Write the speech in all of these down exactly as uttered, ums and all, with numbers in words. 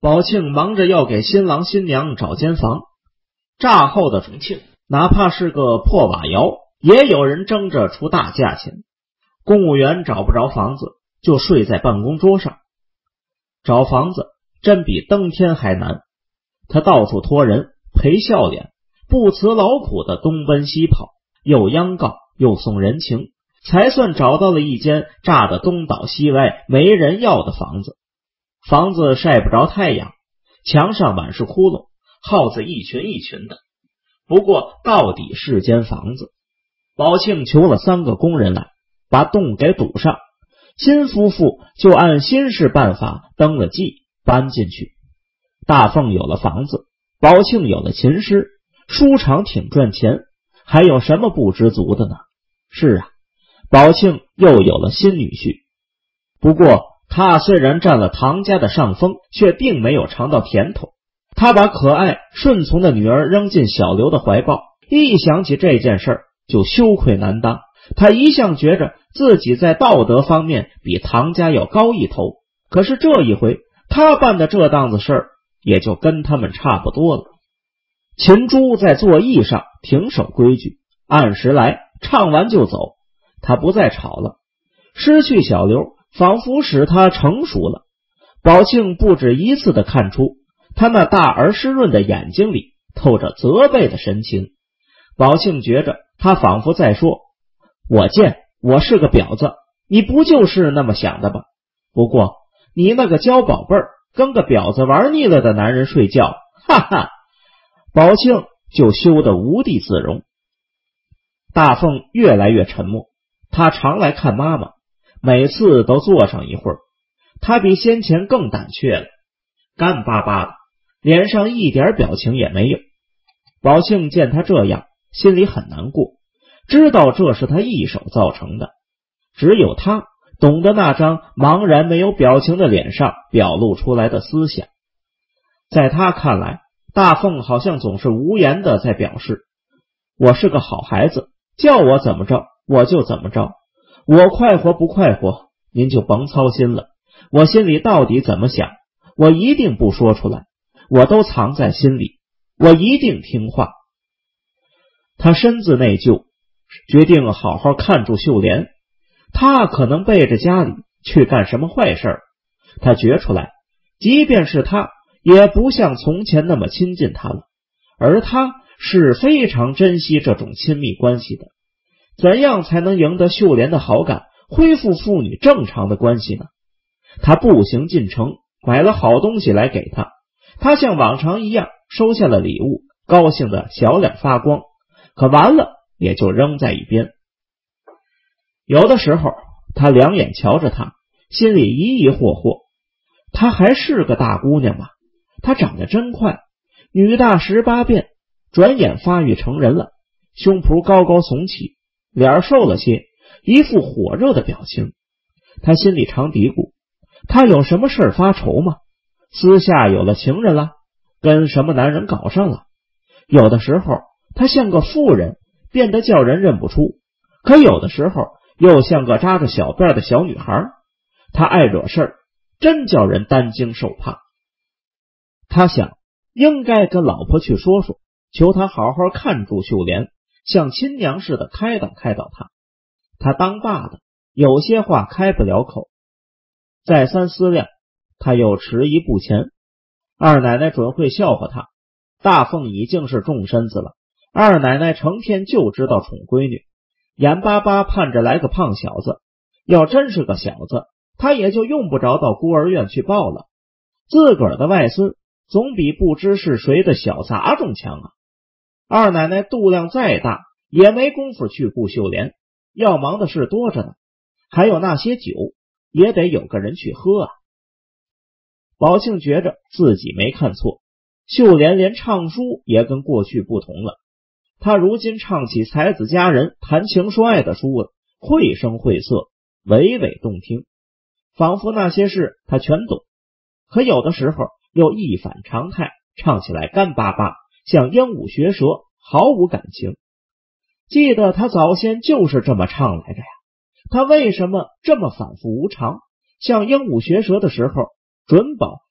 宝庆忙着要给新郎新娘找间房，乍后的重庆哪怕是个破瓦窑，也有人争着出大价钱。公务员找不着房子，就睡在办公桌上。找房子真比登天还难，他到处托人，赔笑脸，不辞劳苦的东奔西跑，又央告又送人情，才算找到了一间炸得东倒西歪没人要的房子。房子晒不着太阳，墙上满是窟窿，耗子一群一群的，不过到底是间房子。宝庆求了三个工人来，把洞给堵上，新夫妇就按新式办法登了记，搬进去。大凤有了房子，宝庆有了琴师，书场挺赚钱，还有什么不知足的呢？是啊，宝庆又有了新女婿。不过他虽然占了唐家的上风，却并没有尝到甜头。他把可爱顺从的女儿扔进小刘的怀抱，一想起这件事就羞愧难当。他一向觉着自己在道德方面比唐家要高一头，可是这一回他办的这档子事儿也就跟他们差不多了。秦珠在作艺上挺守规矩，按时来，唱完就走，他不再吵了。失去小刘仿佛使他成熟了。宝庆不止一次地看出他那大而湿润的眼睛里透着责备的神情。宝庆觉着他仿佛在说，我见我是个婊子，你不就是那么想的吧？不过你那个娇宝贝儿跟个婊子玩腻了的男人睡觉，哈哈！宝庆就羞得无地自容。大凤越来越沉默，他常来看妈妈，每次都坐上一会儿。他比先前更胆怯了，干巴巴的，脸上一点表情也没有。宝庆见他这样，心里很难过，知道这是他一手造成的。只有他懂得那张茫然没有表情的脸上表露出来的思想。在他看来，大凤好像总是无言的在表示，我是个好孩子，叫我怎么着我就怎么着，我快活不快活您就甭操心了，我心里到底怎么想我一定不说出来，我都藏在心里，我一定听话。他身子内疚，决定好好看住秀莲。他可能背着家里去干什么坏事，他觉出来，即便是他也不像从前那么亲近他了，而他是非常珍惜这种亲密关系的。怎样才能赢得秀莲的好感，恢复父女正常的关系呢？他步行进城，买了好东西来给他，他像往常一样收下了礼物，高兴的小脸发光，可完了也就扔在一边。有的时候他两眼瞧着他，心里疑疑惑惑，她还是个大姑娘吧？她长得真快，女大十八变，转眼发育成人了，胸脯高高耸起，脸瘦了些，一副火热的表情。他心里常嘀咕，他有什么事发愁吗？私下有了情人了，跟什么男人搞上了？有的时候他像个妇人，变得叫人认不出，可有的时候又像个扎着小辫的小女孩。他爱惹事儿，真叫人担惊受怕。他想应该跟老婆去说说，求他好好看住秀莲，像亲娘似的开导开导他。他当爸的有些话开不了口，再三思量，他又迟疑不前。二奶奶准会笑话他，大凤已经是重身子了，二奶奶成天就知道宠闺女，眼巴巴盼着来个胖小子，要真是个小子，他也就用不着到孤儿院去抱了。自个儿的外孙总比不知是谁的小杂种强啊！二奶奶肚量再大，也没工夫去顾秀莲，要忙的事多着呢，还有那些酒也得有个人去喝啊。宝庆觉着自己没看错，秀莲连唱书也跟过去不同了。他如今唱起才子佳人谈情说爱的书了，绘声绘色，娓娓动听，仿佛那些事他全懂，可有的时候又一反常态，唱起来干巴巴，像鹦鹉学舌，毫无感情。记得他早先就是这么唱来着呀，他为什么这么反复无常？像鹦鹉学舌的时候，准保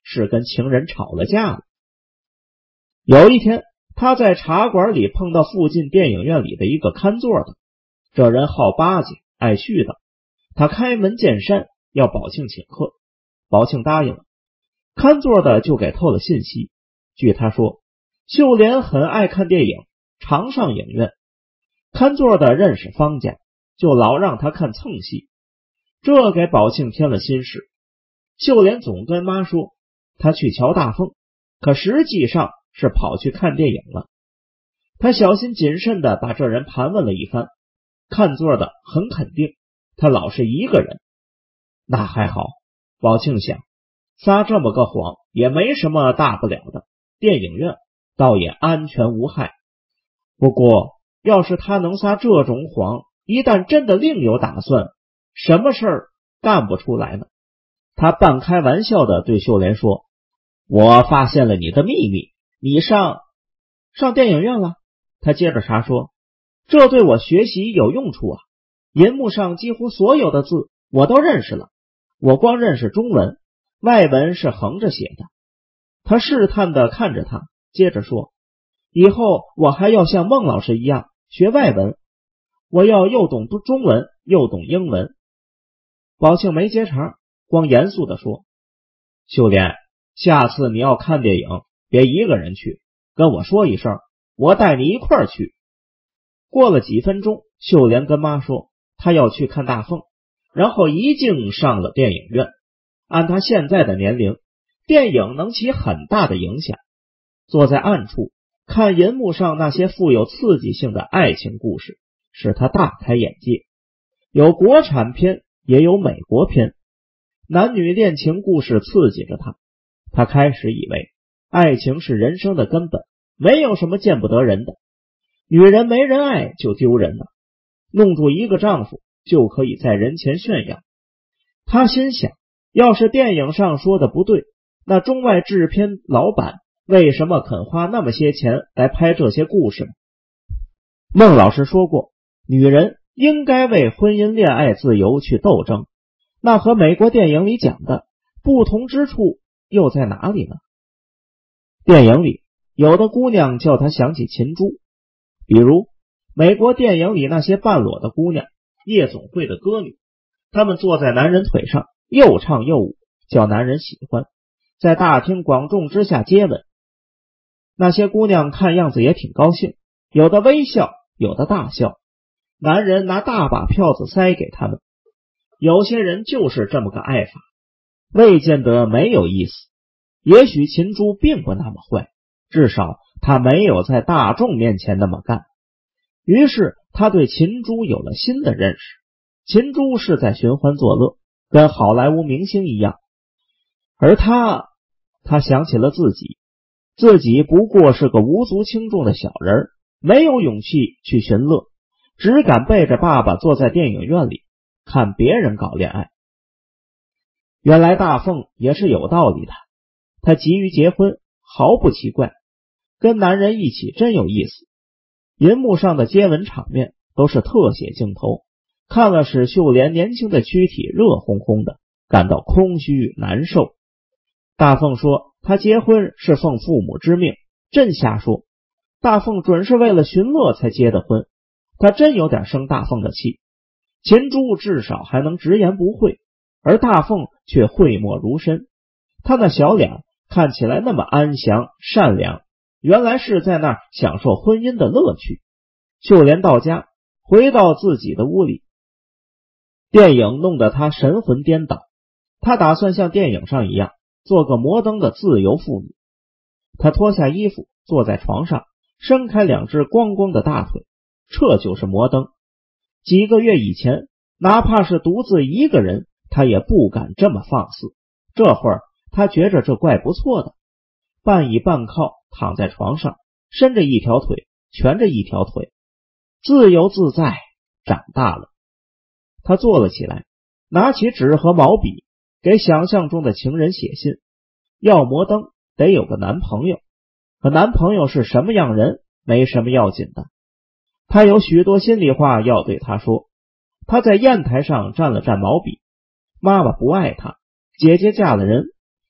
是跟情人吵了架了。有一天，他在茶馆里碰到附近电影院里的一个看座的，这人好巴结，爱絮叨，他开门见山要宝庆请客，宝庆答应了。看座的就给透了信息，据他说，秀莲很爱看电影，常上影院。看座的认识方家，就老让他看蹭戏，这给宝庆添了心事。秀莲总跟妈说他去瞧大凤，可实际上是跑去看电影了。他小心谨慎地把这人盘问了一番，看座的很肯定他老是一个人。那还好，宝庆想，撒这么个谎也没什么大不了的，电影院倒也安全无害。不过要是他能撒这种谎，一旦真的另有打算，什么事儿干不出来呢？他半开玩笑的对秀莲说，我发现了你的秘密，你上上电影院了。他接着查说，这对我学习有用处啊，银幕上几乎所有的字我都认识了，我光认识中文，外文是横着写的。他试探地看着他，接着说，以后我还要像孟老师一样学外文，我要又懂中文又懂英文。宝庆没接茬，光严肃地说，秀莲，下次你要看电影别一个人去，跟我说一声，我带你一块儿去。过了几分钟，秀莲跟妈说她要去看大凤，然后一径上了电影院。按她现在的年龄，电影能起很大的影响。坐在暗处看银幕上那些富有刺激性的爱情故事，使她大开眼界。有国产片，也有美国片，男女恋情故事刺激着她。她开始以为爱情是人生的根本，没有什么见不得人的，女人没人爱就丢人了，弄住一个丈夫就可以在人前炫耀。她心想，要是电影上说的不对，那中外制片老板为什么肯花那么些钱来拍这些故事呢？孟老师说过，女人应该为婚姻恋爱自由去斗争，那和美国电影里讲的不同之处又在哪里呢？电影里有的姑娘叫她想起秦珠，比如美国电影里那些半裸的姑娘，夜总会的歌女，她们坐在男人腿上又唱又舞，叫男人喜欢，在大庭广众之下接吻。那些姑娘看样子也挺高兴，有的微笑，有的大笑，男人拿大把票子塞给他们。有些人就是这么个爱法，未见得没有意思。也许秦珠并不那么坏，至少他没有在大众面前那么干。于是他对秦珠有了新的认识，秦珠是在寻欢作乐，跟好莱坞明星一样。而他，他想起了自己，自己不过是个无足轻重的小人，没有勇气去寻乐，只敢背着爸爸坐在电影院里看别人搞恋爱。原来大凤也是有道理的，她急于结婚毫不奇怪，跟男人一起真有意思。银幕上的接吻场面都是特写镜头，看了使秀莲年轻的躯体热烘烘的，感到空虚难受。大凤说她结婚是奉父母之命，真瞎说。大凤准是为了寻乐才结的婚，她真有点生大凤的气。秦珠至少还能直言不讳，而大凤却讳莫如深。她那小脸看起来那么安详善良，原来是在那儿享受婚姻的乐趣。秀莲到家，回到自己的屋里，电影弄得她神魂颠倒。她打算像电影上一样做个摩登的自由妇女。她脱下衣服坐在床上，伸开两只光光的大腿，这就是摩登。几个月以前，哪怕是独自一个人，她也不敢这么放肆。这会儿她觉着这怪不错的，半倚半靠躺在床上，伸着一条腿，蜷着一条腿，自由自在，长大了。她坐了起来，拿起纸和毛笔，给想象中的情人写信。要摩登得有个男朋友，可男朋友是什么样人没什么要紧的。她有许多心里话要对他说。她在砚台上蘸了蘸毛笔，妈妈不爱她，姐姐嫁了人，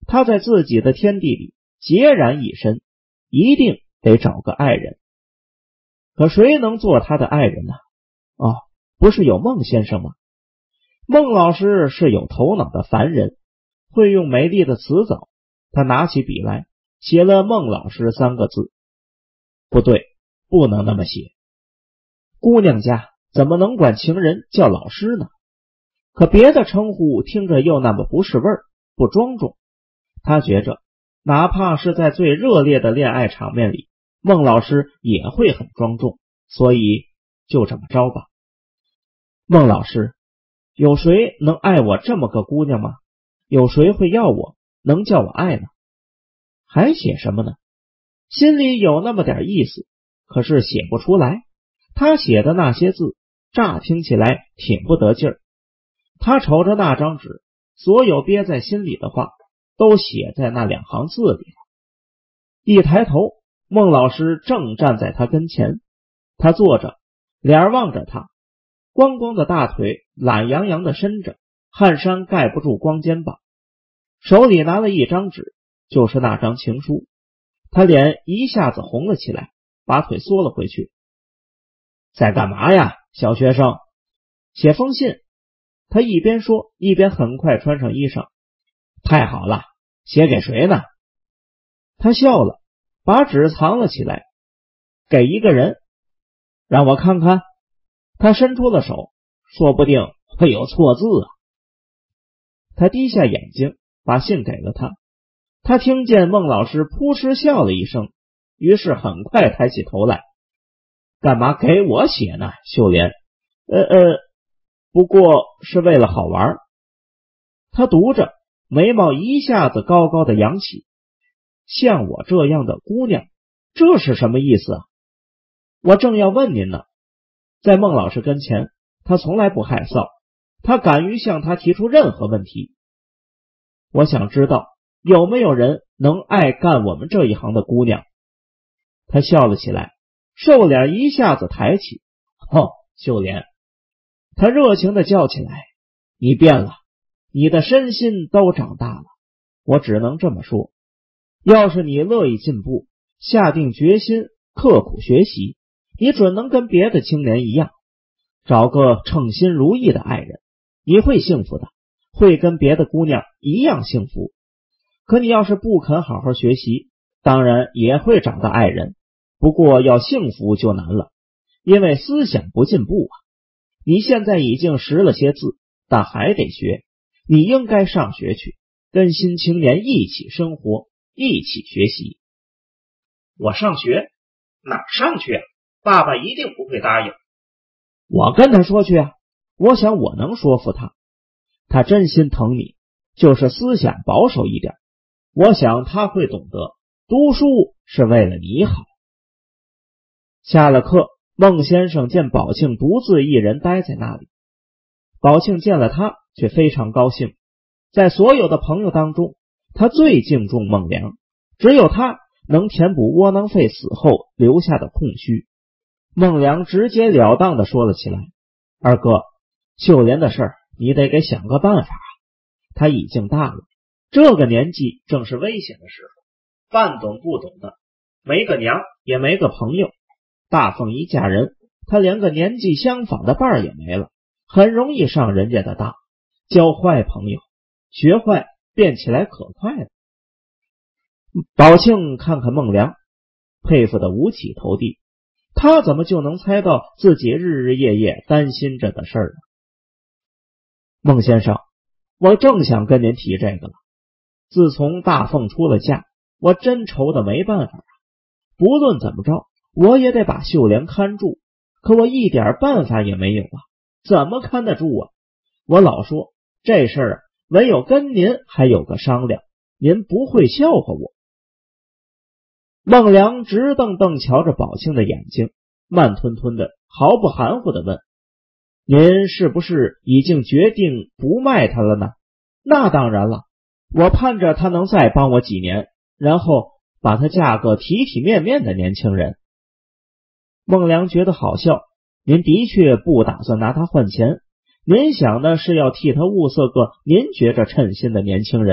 他在自己的天地里孑然一身，一定得找个爱人。可谁能做他的爱人呢？哦，不是有孟先生吗？孟老师是有头脑的凡人，会用美丽的词藻。他拿起笔来，写了孟老师三个字。不对，不能那么写。姑娘家怎么能管情人叫老师呢？可别的称呼听着又那么不是味儿，不庄重。他觉着哪怕是在最热烈的恋爱场面里，孟老师也会很庄重，所以就这么着吧。孟老师，有谁能爱我这么个姑娘吗？有谁会要我，能叫我爱呢？还写什么呢？心里有那么点意思，可是写不出来。他写的那些字乍听起来挺不得劲儿。他瞅着那张纸，所有憋在心里的话都写在那两行字里了。一抬头，孟老师正站在他跟前。他坐着，脸望着他，光光的大腿懒洋洋的伸着，汗衫盖不住光肩膀，手里拿了一张纸，就是那张情书。他脸一下子红了起来，把腿缩了回去。在干嘛呀，小学生？写封信。他一边说，一边很快穿上衣裳。太好了，写给谁呢？他笑了，把纸藏了起来。给一个人。让我看看。他伸出了手，说不定会有错字啊。他低下眼睛，把信给了他。他听见孟老师扑哧笑了一声，于是很快抬起头来。干嘛给我写呢，秀莲？呃呃，不过是为了好玩。他读着，眉毛一下子高高的扬起。像我这样的姑娘，这是什么意思啊？我正要问您呢。在孟老师跟前，他从来不害臊，他敢于向他提出任何问题。我想知道有没有人能爱干我们这一行的姑娘。他笑了起来，瘦脸一下子抬起。哦，秀莲。他热情地叫起来，你变了，你的身心都长大了。我只能这么说，要是你乐意进步，下定决心刻苦学习，你准能跟别的青年一样，找个称心如意的爱人。你会幸福的，会跟别的姑娘一样幸福。可你要是不肯好好学习，当然也会找到爱人，不过要幸福就难了，因为思想不进步啊。你现在已经识了些字，但还得学。你应该上学去，跟新青年一起生活，一起学习。我上学？哪儿上去啊？爸爸一定不会答应。我跟他说去啊，我想我能说服他。他真心疼你，就是思想保守一点，我想他会懂得，读书是为了你好。下了课，孟先生见宝庆独自一人待在那里。宝庆见了他却非常高兴，在所有的朋友当中，他最敬重孟良，只有他能填补窝囊废死后留下的空虚。孟良直截了当地说了起来，二哥，秀莲的事儿你得给想个办法。他已经大了，这个年纪正是危险的时候，半懂不懂的，没个娘也没个朋友。大凤一嫁人，他连个年纪相仿的伴儿也没了，很容易上人家的当，交坏朋友，学坏变起来可快了。宝庆看看孟良，佩服得五体投地，他怎么就能猜到自己日日夜夜担心着的事儿呢？孟先生，我正想跟您提这个了。自从大凤出了嫁，我真愁得没办法啊。不论怎么着，我也得把秀莲看住，可我一点办法也没有啊，怎么看得住啊？我老说这事儿啊，唯有跟您还有个商量，您不会笑话我。孟良直瞪瞪瞧着宝庆的眼睛，慢吞吞的，毫不含糊的问，您是不是已经决定不卖他了呢？那当然了，我盼着他能再帮我几年，然后把他嫁个体体面面的年轻人。孟良觉得好笑，您的确不打算拿他换钱，您想的是要替他物色个您觉着称心的年轻人，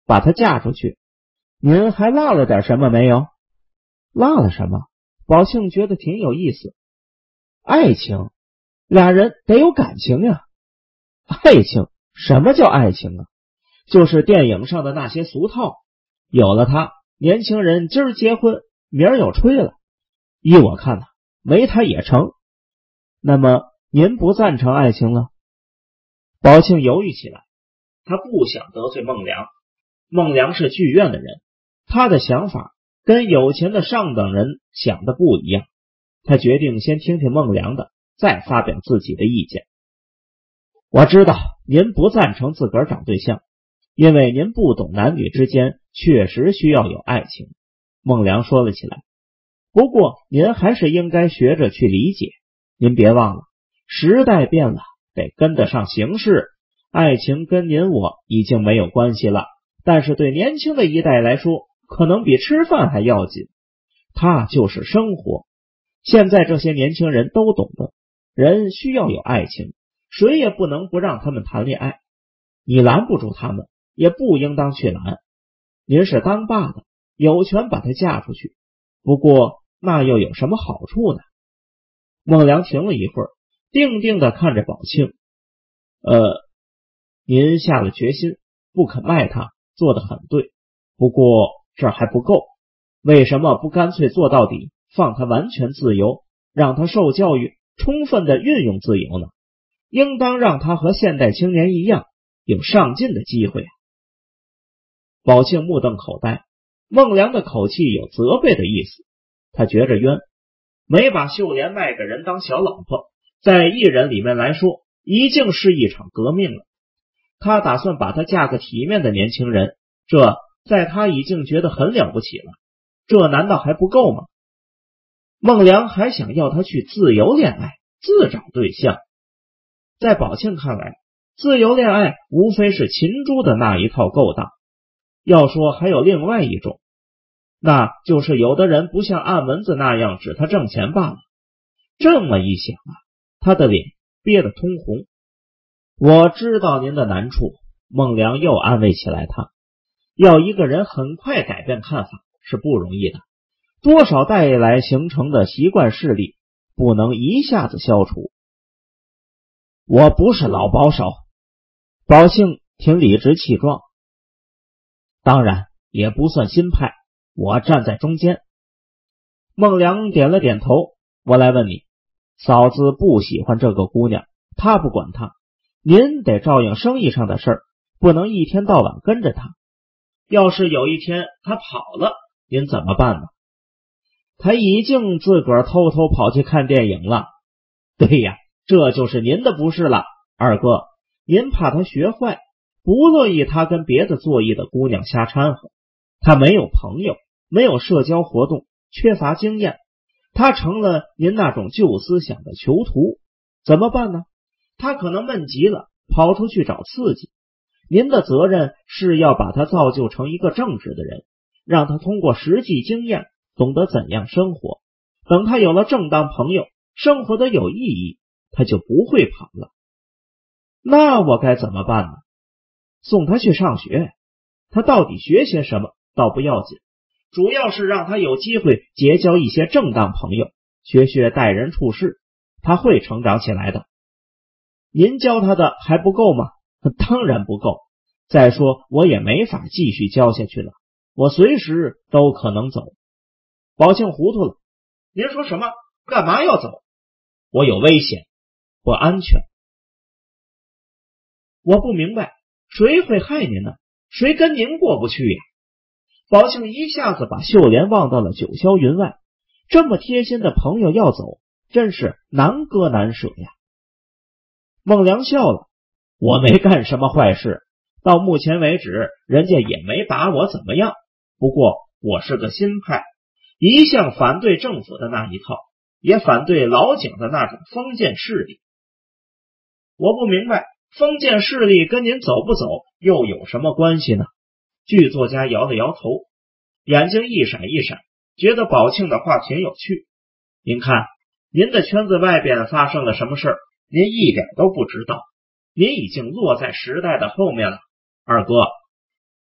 把她嫁出去，您还落了点什么没有？落了什么？宝庆觉得挺有意思。爱情，俩人得有感情呀。爱情？什么叫爱情啊？就是电影上的那些俗套。有了它，年轻人今儿结婚，明儿有吹了。依我看呢，没它也成。那么您不赞成爱情了？宝庆犹豫起来，他不想得罪孟良。孟良是剧院的人，他的想法跟有钱的上等人想的不一样。他决定先听听孟良的，再发表自己的意见。我知道您不赞成自个儿找对象，因为您不懂男女之间确实需要有爱情。孟良说了起来，不过您还是应该学着去理解。您别忘了，时代变了，得跟得上形势。爱情跟您我已经没有关系了，但是对年轻的一代来说，可能比吃饭还要紧。它就是生活。现在这些年轻人都懂得，人需要有爱情，谁也不能不让他们谈恋爱。你拦不住他们，也不应当去拦。您是当爸的，有权把她嫁出去，不过那又有什么好处呢？孟良停了一会儿，定定地看着宝庆。呃，您下了决心，不肯卖她，做得很对。不过这还不够，为什么不干脆做到底，放她完全自由，让她受教育，充分地运用自由呢？应当让她和现代青年一样，有上进的机会。宝庆目瞪口呆，孟良的口气有责备的意思。他觉着冤，没把秀莲卖给人当小老婆，在艺人里面来说，已经是一场革命了。他打算把她嫁个体面的年轻人，这在他已经觉得很了不起了，这难道还不够吗？孟良还想要他去自由恋爱，自找对象。在宝庆看来，自由恋爱无非是秦珠的那一套勾当。要说还有另外一种，那就是有的人不像按蚊子那样指他挣钱罢了。这么一想啊，他的脸憋得通红。我知道您的难处，孟良又安慰起来他。要一个人很快改变看法是不容易的，多少代来形成的习惯势力不能一下子消除。我不是老保守，宝庆挺理直气壮。当然也不算新派，我站在中间。孟良点了点头。我来问你，嫂子不喜欢这个姑娘，她不管她，您得照应生意上的事儿，不能一天到晚跟着她。要是有一天她跑了，您怎么办呢？她已经自个儿偷偷跑去看电影了。对呀，这就是您的不是了，二哥，您怕她学坏，不乐意她跟别的做艺的姑娘瞎掺和。她没有朋友，没有社交活动，缺乏经验，她成了您那种旧思想的囚徒。怎么办呢？她可能闷极了，跑出去找刺激。您的责任是要把她造就成一个正直的人，让她通过实际经验懂得怎样生活。等她有了正当朋友，生活的有意义，她就不会跑了。那我该怎么办呢？送她去上学，她到底学些什么倒不要紧，主要是让她有机会结交一些正当朋友，学学待人处事，她会成长起来的。您教她的还不够吗？当然不够。再说我也没法继续教下去了，我随时都可能走。宝庆糊涂了，您说什么？干嘛要走？我有危险，不安全。我不明白，谁会害您呢？谁跟您过不去呀？宝庆一下子把秀莲忘到了九霄云外，这么贴心的朋友要走，真是难割难舍呀。孟良笑了，我没干什么坏事，到目前为止人家也没把我怎么样。不过我是个新派，一向反对政府的那一套，也反对老蒋的那种封建势力。我不明白，封建势力跟您走不走又有什么关系呢？剧作家摇了摇头，眼睛一闪一闪，觉得宝庆的话挺有趣。您看，您的圈子外边发生了什么事儿，您一点都不知道，您已经落在时代的后面了。二哥，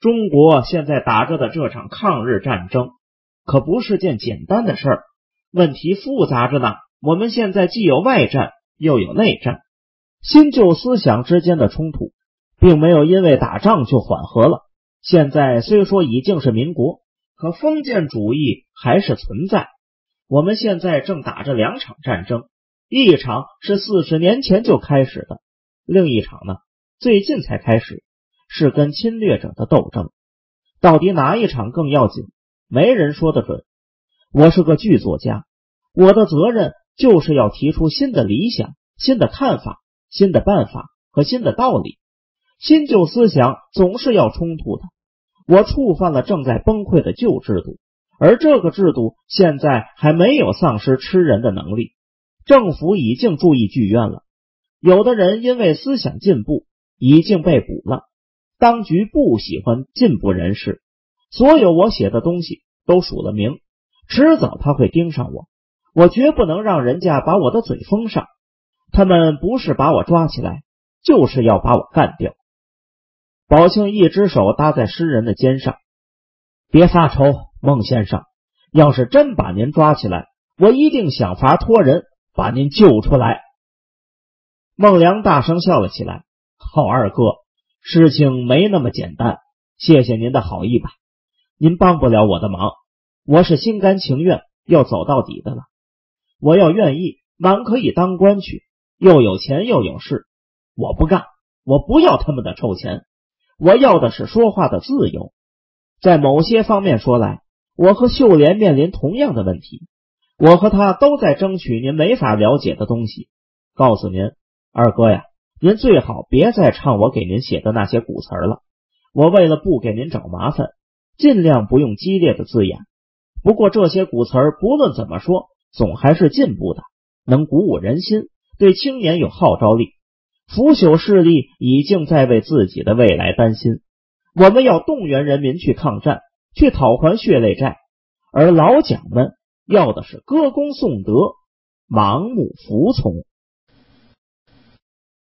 中国现在打着的这场抗日战争可不是件简单的事儿，问题复杂着呢。我们现在既有外战又有内战，新旧思想之间的冲突并没有因为打仗就缓和了。现在虽说已经是民国，可封建主义还是存在。我们现在正打着两场战争，一场是四十年前就开始的，另一场呢，最近才开始，是跟侵略者的斗争。到底哪一场更要紧，没人说得准。我是个剧作家，我的责任就是要提出新的理想、新的看法、新的办法和新的道理。新旧思想总是要冲突的。我触犯了正在崩溃的旧制度，而这个制度现在还没有丧失吃人的能力。政府已经注意剧院了，有的人因为思想进步已经被捕了。当局不喜欢进步人士，所有我写的东西都署了名，迟早他会盯上我，我绝不能让人家把我的嘴封上。他们不是把我抓起来，就是要把我干掉。宝庆一只手搭在诗人的肩上，别发愁，孟先生，要是真把您抓起来，我一定想法托人把您救出来。孟良大声笑了起来，好二哥，事情没那么简单，谢谢您的好意吧，您帮不了我的忙，我是心甘情愿要走到底的了。我要愿意，满可以当官去，又有钱又有势。我不干，我不要他们的臭钱，我要的是说话的自由。在某些方面说来，我和秀莲面临同样的问题，我和他都在争取您没法了解的东西。告诉您，二哥呀，您最好别再唱我给您写的那些古词了。我为了不给您找麻烦，尽量不用激烈的字眼。不过这些古词不论怎么说，总还是进步的，能鼓舞人心，对青年有号召力。腐朽势力已经在为自己的未来担心，我们要动员人民去抗战，去讨还血泪债，而老蒋们要的是歌功颂德，盲目服从。